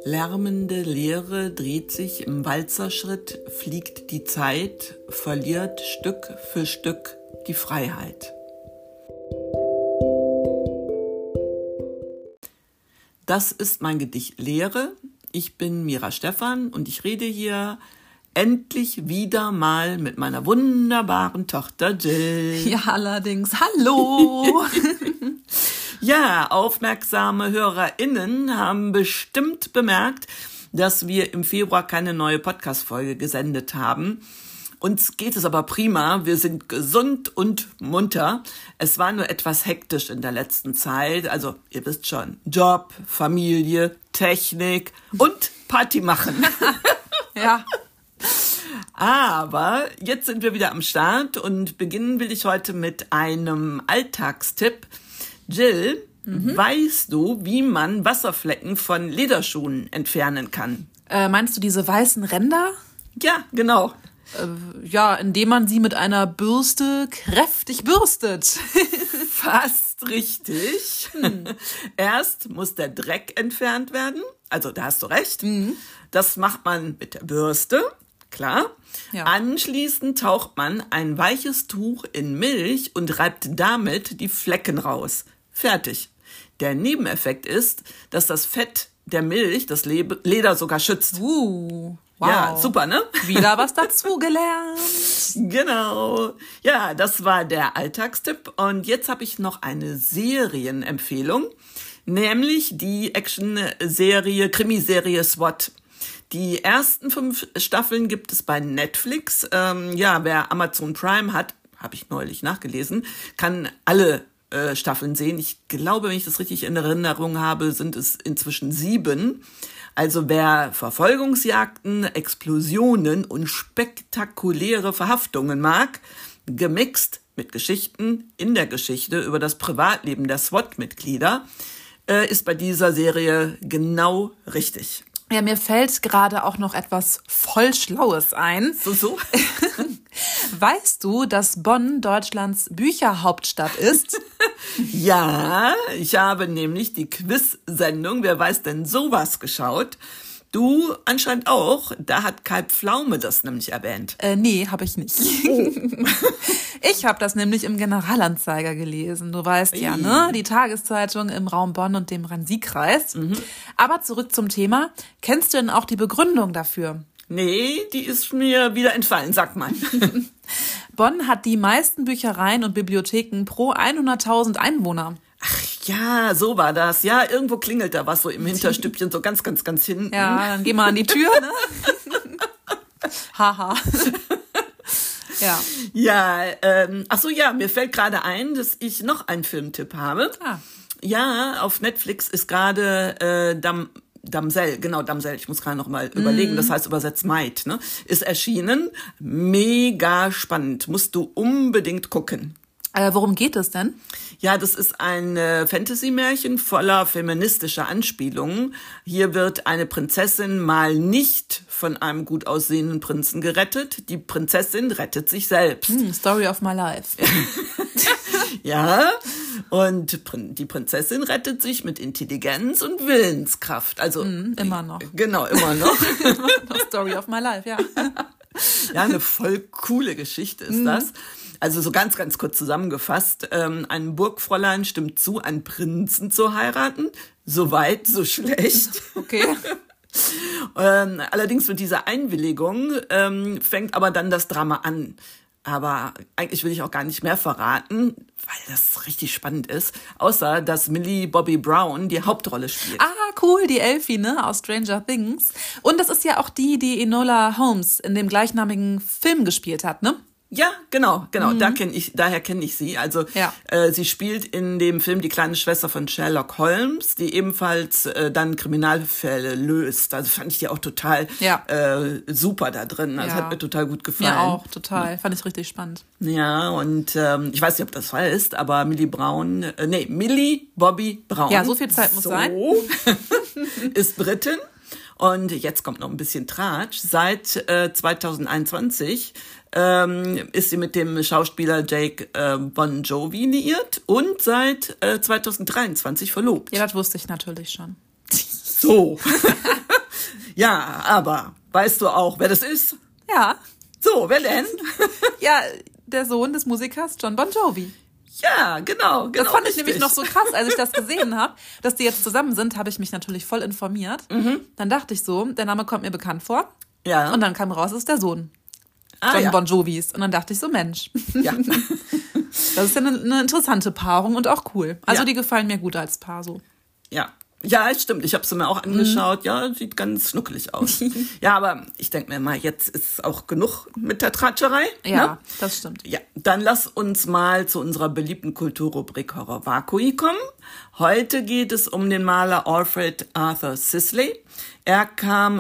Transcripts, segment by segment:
Lärmende Leere dreht sich im Walzerschritt, fliegt die Zeit, verliert Stück für Stück die Freiheit. Das ist mein Gedicht Leere. Ich bin Mira Stephan und ich rede hier endlich wieder mal mit meiner wunderbaren Tochter Jill. Ja, allerdings. Hallo! Ja, aufmerksame HörerInnen haben bestimmt bemerkt, dass wir im Februar keine neue Podcast-Folge gesendet haben. Uns geht es aber prima, wir sind gesund und munter. Es war nur etwas hektisch in der letzten Zeit, also ihr wisst schon, Job, Familie, Technik und Party machen. Ja. Aber jetzt sind wir wieder am Start und beginnen will ich heute mit einem Alltagstipp. Jill, weißt du, wie man Wasserflecken von Lederschuhen entfernen kann? Meinst du diese weißen Ränder? Ja, genau. Ja, indem man sie mit einer Bürste kräftig bürstet. Fast richtig. Erst muss der Dreck entfernt werden. Also, da hast du recht. Das macht man mit der Bürste, klar. Ja. Anschließend taucht man ein weiches Tuch in Milch und reibt damit die Flecken raus. Fertig. Der Nebeneffekt ist, dass das Fett der Milch das Leder sogar schützt. Wow. Ja, super, ne? Wieder was dazugelernt. Genau. Ja, das war der Alltagstipp. Und jetzt habe ich noch eine Serienempfehlung, nämlich die Action-Serie, Krimiserie SWAT. Die ersten 5 Staffeln gibt es bei Netflix. Wer Amazon Prime hat, habe ich neulich nachgelesen, kann alle Staffeln sehen. Ich glaube, wenn ich das richtig in Erinnerung habe, sind es inzwischen 7. Also wer Verfolgungsjagden, Explosionen und spektakuläre Verhaftungen mag, gemixt mit Geschichten in der Geschichte über das Privatleben der SWAT-Mitglieder, ist bei dieser Serie genau richtig. Ja, mir fällt gerade auch noch etwas voll Schlaues ein. So? Weißt du, dass Bonn Deutschlands Bücherhauptstadt ist? Ja, ich habe nämlich die Quiz-Sendung Wer weiß denn sowas geschaut. Du anscheinend auch. Da hat Kai Pflaume das nämlich erwähnt. Nee, habe ich nicht. Oh. Ich habe das nämlich im Generalanzeiger gelesen. Du weißt ja, ne? Die Tageszeitung im Raum Bonn und dem Rhein-Sieg-Kreis. Aber zurück zum Thema. Kennst du denn auch die Begründung dafür? Nee, die ist mir wieder entfallen, sag mal. Bonn hat die meisten Büchereien und Bibliotheken pro 100.000 Einwohner. Ach ja, so war das. Ja, irgendwo klingelt da was so im Hinterstübchen, so ganz, ganz, ganz hinten. Ja, dann geh mal an die Tür, ne? Haha. Ja. Ja, mir fällt gerade ein, dass ich noch einen Filmtipp habe. Ah. Ja, auf Netflix ist gerade Damsel, ich muss gerade noch mal überlegen, das heißt übersetzt Maid, ne? Ist erschienen. Mega spannend, musst du unbedingt gucken. Worum geht es denn? Ja, das ist ein Fantasy-Märchen voller feministischer Anspielungen. Hier wird eine Prinzessin mal nicht von einem gut aussehenden Prinzen gerettet. Die Prinzessin rettet sich selbst. Story of my life. Ja, und die Prinzessin rettet sich mit Intelligenz und Willenskraft. Also immer noch. Genau, immer noch. Story of my life, ja. Ja, eine voll coole Geschichte ist das. Also so ganz, ganz kurz zusammengefasst. Ein Burgfräulein stimmt zu, einen Prinzen zu heiraten. So weit, so schlecht. Okay. Allerdings mit dieser Einwilligung fängt aber dann das Drama an. Aber eigentlich will ich auch gar nicht mehr verraten, weil das richtig spannend ist. Außer, dass Millie Bobby Brown die Hauptrolle spielt. Ah, cool, die Elfie, ne, aus Stranger Things. Und das ist ja auch die Enola Holmes in dem gleichnamigen Film gespielt hat, ne? Ja, genau. Daher kenne ich sie. Also ja. Sie spielt in dem Film die kleine Schwester von Sherlock Holmes, die ebenfalls dann Kriminalfälle löst. Also fand ich die auch total super da drin. Also hat mir total gut gefallen. Ja, auch total. Fand ich richtig spannend. Ja, und ich weiß nicht, ob das Fall ist, aber Millie Bobby Brown. Ja, so viel Zeit muss sein. Ist Britin. Und jetzt kommt noch ein bisschen Tratsch. Seit 2021 ist sie mit dem Schauspieler Jake Bon Jovi liiert und seit 2023 verlobt. Ja, das wusste ich natürlich schon. So. Ja, aber weißt du auch, wer das ist? Ja. So, wer denn? Ja, der Sohn des Musikers John Bon Jovi. Ja, genau. Das fand ich richtig. nämlich noch so krass, als ich das gesehen habe, dass die jetzt zusammen sind, habe ich mich natürlich voll informiert. Dann dachte ich so, der Name kommt mir bekannt vor. Ja. Und dann kam raus, es ist der Sohn John Bon Jovis. Und dann dachte ich so, Mensch. Ja. Das ist ja eine interessante Paarung und auch cool. Also Ja. die gefallen mir gut als Paar so. Ja. Ja, stimmt. Ich habe sie mir auch angeschaut. Ja, sieht ganz schnuckelig aus. Ja, aber ich denke mir mal, jetzt ist auch genug mit der Tratscherei. Ja, Ne? das stimmt. Ja, dann lass uns mal zu unserer beliebten Kulturrubrik Horror Vacui kommen. Heute geht es um den Maler Alfred Arthur Sisley. Er kam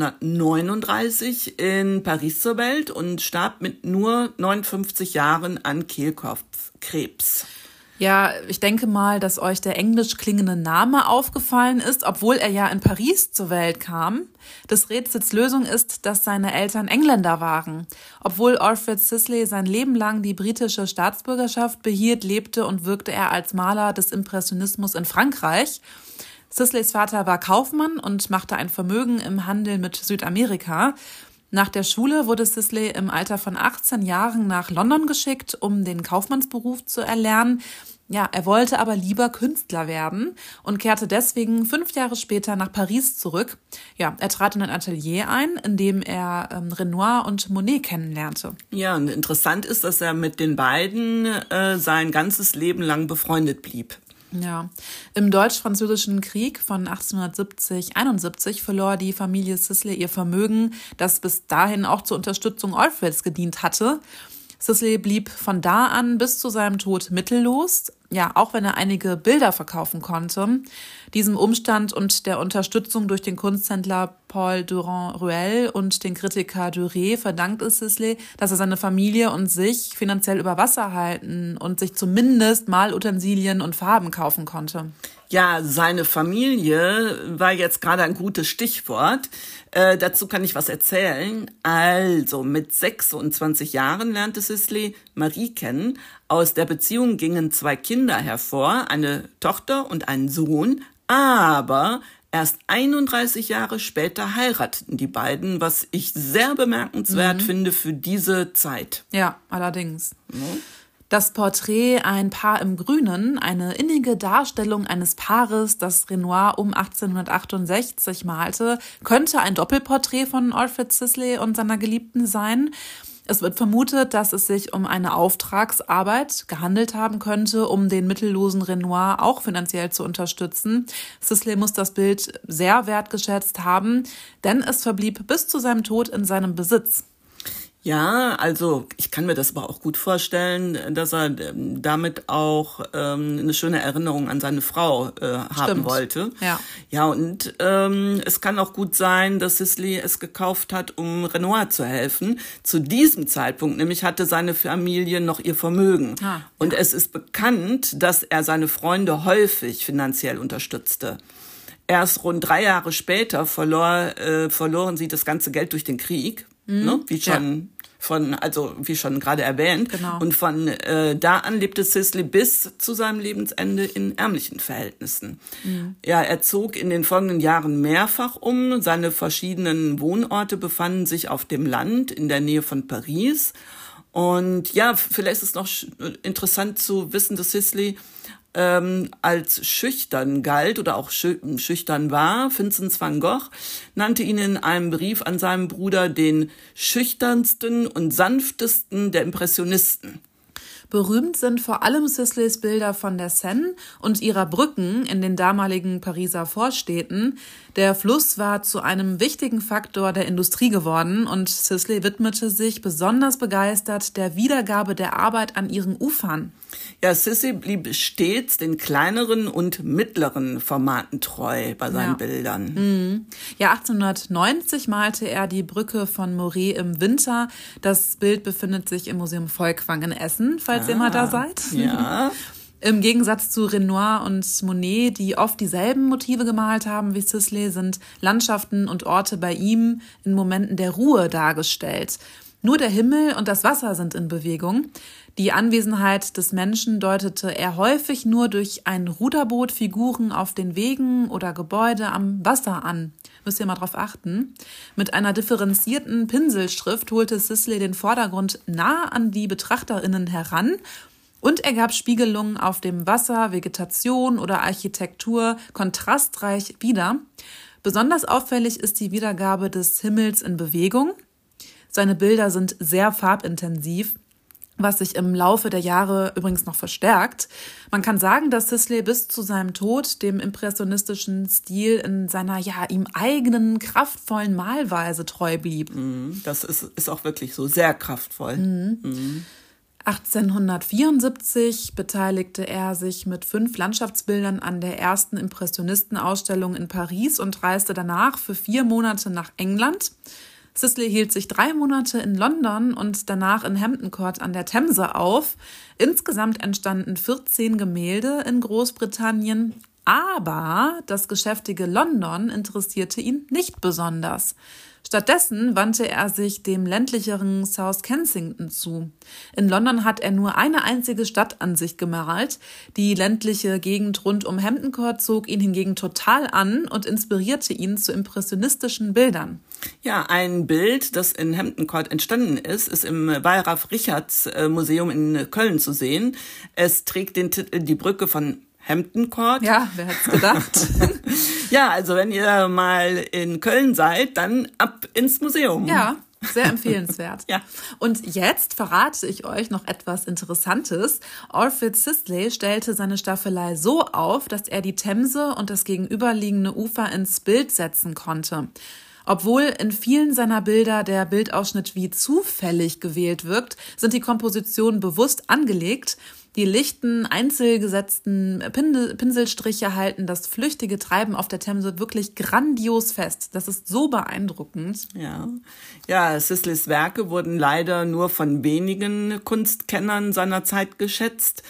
1839 in Paris zur Welt und starb mit nur 59 Jahren an Kehlkopfkrebs. Ja, ich denke mal, dass euch der englisch klingende Name aufgefallen ist, obwohl er ja in Paris zur Welt kam. Des Rätsels Lösung ist, dass seine Eltern Engländer waren. Obwohl Alfred Sisley sein Leben lang die britische Staatsbürgerschaft behielt, lebte und wirkte er als Maler des Impressionismus in Frankreich. Sisleys Vater war Kaufmann und machte ein Vermögen im Handel mit Südamerika. Nach der Schule wurde Sisley im Alter von 18 Jahren nach London geschickt, um den Kaufmannsberuf zu erlernen. Ja, er wollte aber lieber Künstler werden und kehrte deswegen 5 Jahre später nach Paris zurück. Ja, er trat in ein Atelier ein, in dem er Renoir und Monet kennenlernte. Ja, und interessant ist, dass er mit den beiden sein ganzes Leben lang befreundet blieb. Ja, im Deutsch-Französischen Krieg von 1870-71 verlor die Familie Sisley ihr Vermögen, das bis dahin auch zur Unterstützung Alfreds gedient hatte. Sisley blieb von da an bis zu seinem Tod mittellos, ja, auch wenn er einige Bilder verkaufen konnte. Diesem Umstand und der Unterstützung durch den Kunsthändler Paul Durand-Ruel und den Kritiker Duret verdankt es Sisley, dass er seine Familie und sich finanziell über Wasser halten und sich zumindest Malutensilien und Farben kaufen konnte. Ja, seine Familie war jetzt gerade ein gutes Stichwort. Dazu kann ich was erzählen. Also, mit 26 Jahren lernte Sisley Marie kennen. Aus der Beziehung gingen 2 Kinder hervor, eine Tochter und ein Sohn. Aber erst 31 Jahre später heirateten die beiden, was ich sehr bemerkenswert finde für diese Zeit. Ja, allerdings. Das Porträt Ein Paar im Grünen, eine innige Darstellung eines Paares, das Renoir um 1868 malte, könnte ein Doppelporträt von Alfred Sisley und seiner Geliebten sein. Es wird vermutet, dass es sich um eine Auftragsarbeit gehandelt haben könnte, um den mittellosen Renoir auch finanziell zu unterstützen. Sisley muss das Bild sehr wertgeschätzt haben, denn es verblieb bis zu seinem Tod in seinem Besitz. Ja, also ich kann mir das aber auch gut vorstellen, dass er damit auch eine schöne Erinnerung an seine Frau haben wollte. Ja. Ja, und es kann auch gut sein, dass Sisley es gekauft hat, um Renoir zu helfen. Zu diesem Zeitpunkt nämlich hatte seine Familie noch ihr Vermögen. Und es ist bekannt, dass er seine Freunde häufig finanziell unterstützte. Erst rund 3 Jahre später verloren sie das ganze Geld durch den Krieg, ne? Wie schon gerade erwähnt. Genau. Und von da an lebte Sisley bis zu seinem Lebensende in ärmlichen Verhältnissen. Ja, er zog in den folgenden Jahren mehrfach um. Seine verschiedenen Wohnorte befanden sich auf dem Land in der Nähe von Paris. Und ja, vielleicht ist es noch interessant zu wissen, dass Sisley als schüchtern galt oder auch schüchtern war. Vincent van Gogh nannte ihn in einem Brief an seinen Bruder den schüchternsten und sanftesten der Impressionisten. Berühmt sind vor allem Sisleys Bilder von der Seine und ihrer Brücken in den damaligen Pariser Vorstädten. Der Fluss war zu einem wichtigen Faktor der Industrie geworden und Sisley widmete sich besonders begeistert der Wiedergabe der Arbeit an ihren Ufern. Ja, Sisley blieb stets den kleineren und mittleren Formaten treu bei seinen Bildern. Ja, 1890 malte er die Brücke von Moret im Winter. Das Bild befindet sich im Museum Volkwang in Essen, falls ihr mal da seid. Ja. Im Gegensatz zu Renoir und Monet, die oft dieselben Motive gemalt haben wie Sisley, sind Landschaften und Orte bei ihm in Momenten der Ruhe dargestellt. Nur der Himmel und das Wasser sind in Bewegung. Die Anwesenheit des Menschen deutete er häufig nur durch ein Ruderboot, Figuren auf den Wegen oder Gebäude am Wasser an. Müsst ihr mal drauf achten. Mit einer differenzierten Pinselschrift holte Sisley den Vordergrund nah an die BetrachterInnen heran und er gab Spiegelungen auf dem Wasser, Vegetation oder Architektur kontrastreich wieder. Besonders auffällig ist die Wiedergabe des Himmels in Bewegung. Seine Bilder sind sehr farbintensiv, was sich im Laufe der Jahre übrigens noch verstärkt. Man kann sagen, dass Sisley bis zu seinem Tod dem impressionistischen Stil in seiner ihm eigenen, kraftvollen Malweise treu blieb. Das ist auch wirklich so sehr kraftvoll. 1874 beteiligte er sich mit 5 Landschaftsbildern an der ersten Impressionistenausstellung in Paris und reiste danach für 4 Monate nach England. Sisley hielt sich 3 Monate in London und danach in Hampton Court an der Themse auf. Insgesamt entstanden 14 Gemälde in Großbritannien. Aber das geschäftige London interessierte ihn nicht besonders. Stattdessen wandte er sich dem ländlicheren South Kensington zu. In London hat er nur eine einzige Stadtansicht gemalt. Die ländliche Gegend rund um Hampton Court zog ihn hingegen total an und inspirierte ihn zu impressionistischen Bildern. Ja, ein Bild, das in Hampton Court entstanden ist im Wallraf-Richartz-Museum in Köln zu sehen. Es trägt den Titel Die Brücke von Hampton Court. Ja, wer hätte es gedacht? Ja, also wenn ihr mal in Köln seid, dann ab ins Museum. Ja, sehr empfehlenswert. Ja. Und jetzt verrate ich euch noch etwas Interessantes. Alfred Sisley stellte seine Staffelei so auf, dass er die Themse und das gegenüberliegende Ufer ins Bild setzen konnte. Obwohl in vielen seiner Bilder der Bildausschnitt wie zufällig gewählt wirkt, sind die Kompositionen bewusst angelegt. Die lichten, einzelgesetzten Pinselstriche halten das flüchtige Treiben auf der Themse wirklich grandios fest. Das ist so beeindruckend. Ja, Sisleys Werke wurden leider nur von wenigen Kunstkennern seiner Zeit geschätzt.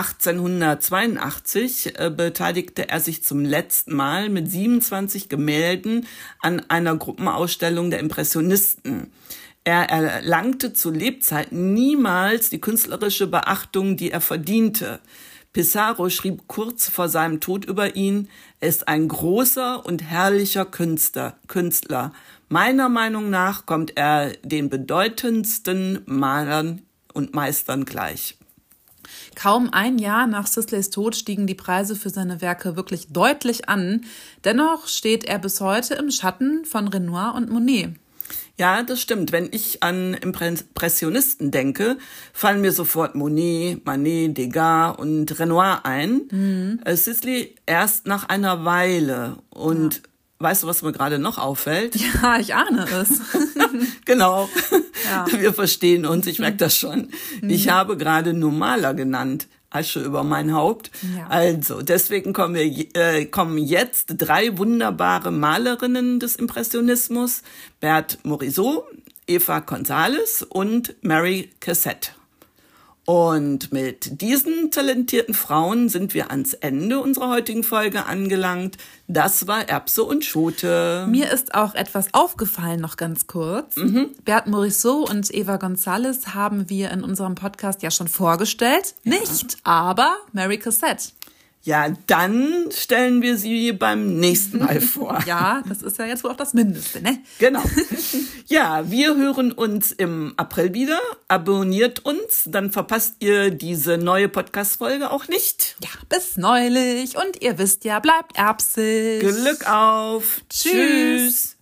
1882 beteiligte er sich zum letzten Mal mit 27 Gemälden an einer Gruppenausstellung der Impressionisten. Er erlangte zu Lebzeiten niemals die künstlerische Beachtung, die er verdiente. Pissarro schrieb kurz vor seinem Tod über ihn: Er ist ein großer und herrlicher Künstler. Meiner Meinung nach kommt er den bedeutendsten Malern und Meistern gleich. Kaum ein Jahr nach Sisleys Tod stiegen die Preise für seine Werke wirklich deutlich an. Dennoch steht er bis heute im Schatten von Renoir und Monet. Ja, das stimmt. Wenn ich an Impressionisten denke, fallen mir sofort Monet, Manet, Degas und Renoir ein. Sisley erst nach einer Weile. Und weißt du, was mir gerade noch auffällt? Ja, ich ahne es. Genau. Ja. Wir verstehen uns, ich merke das schon. Ich habe gerade nur Maler genannt. Asche über mein Haupt. Ja. Also, deswegen kommen jetzt 3 wunderbare Malerinnen des Impressionismus: Berthe Morisot, Eva González und Mary Cassatt. Und mit diesen talentierten Frauen sind wir ans Ende unserer heutigen Folge angelangt. Das war Erbse und Schote. Mir ist auch etwas aufgefallen, noch ganz kurz. Berthe Morisot und Eva González haben wir in unserem Podcast ja schon vorgestellt. Ja. Nicht, aber Mary Cassatt. Ja, dann stellen wir sie beim nächsten Mal vor. Ja, das ist ja jetzt wohl auch das Mindeste, ne? Genau. Ja, wir hören uns im April wieder. Abonniert uns, dann verpasst ihr diese neue Podcast-Folge auch nicht. Ja, bis neulich. Und ihr wisst ja, bleibt erbsig. Glück auf. Tschüss.